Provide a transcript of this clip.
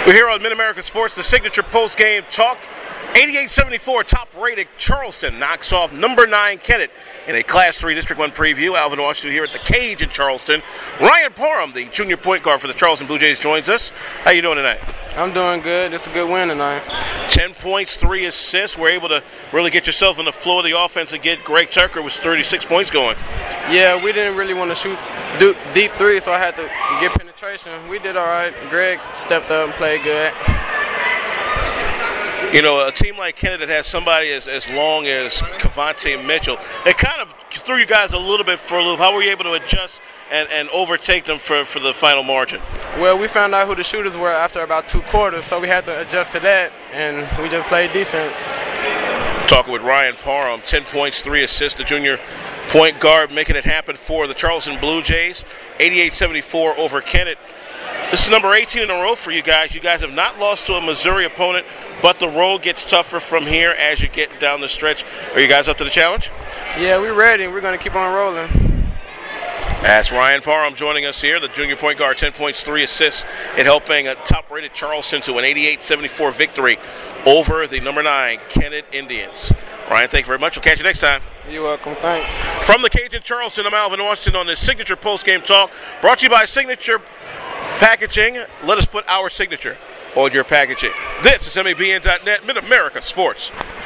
We're here on Mid-America Sports, the signature post-game talk. 88-74, top-rated Charleston knocks off number 9 Kennett in a Class 3 District 1 preview. Alvin Washington here at the Cage in Charleston. Ryan Parham, the junior point guard for the Charleston Blue Jays, joins us. How you doing tonight? I'm doing good. It's a good win tonight. 10 points, 3 assists. We're able to really get yourself in the flow of the offense and get Greg Tucker with 36 points going. Yeah, we didn't really want to shoot deep threes, so I had to get penetration. We did all right. Greg stepped up and played good. You know, a team like Kennett that has somebody as long as Cavante Mitchell, it kind of threw you guys a little bit for a loop. How were you able to adjust and overtake them for the final margin? Well, we found out who the shooters were after about 2 quarters, so we had to adjust to that, and we just played defense. Talking with Ryan Parham, 10 points, 3 assists, the junior point guard, making it happen for the Charleston Blue Jays. 88-74 over Kennett. This is number 18 in a row for you guys. You guys have not lost to a Missouri opponent, but the road gets tougher from here as you get down the stretch. Are you guys up to the challenge? Yeah, we're ready. We're going to keep on rolling. That's Ryan Parham joining us here, the junior point guard, 10 points, 3 assists, in helping a top-rated Charleston to an 88-74 victory over the number 9 Kennett Indians. Ryan, thank you very much. We'll catch you next time. You're welcome. Thanks. From the Cage in Charleston, I'm Alvin Washington on this signature post-game talk, brought to you by Signature Packaging. Let us put our signature on your packaging. This is MABN.net, Mid-America Sports.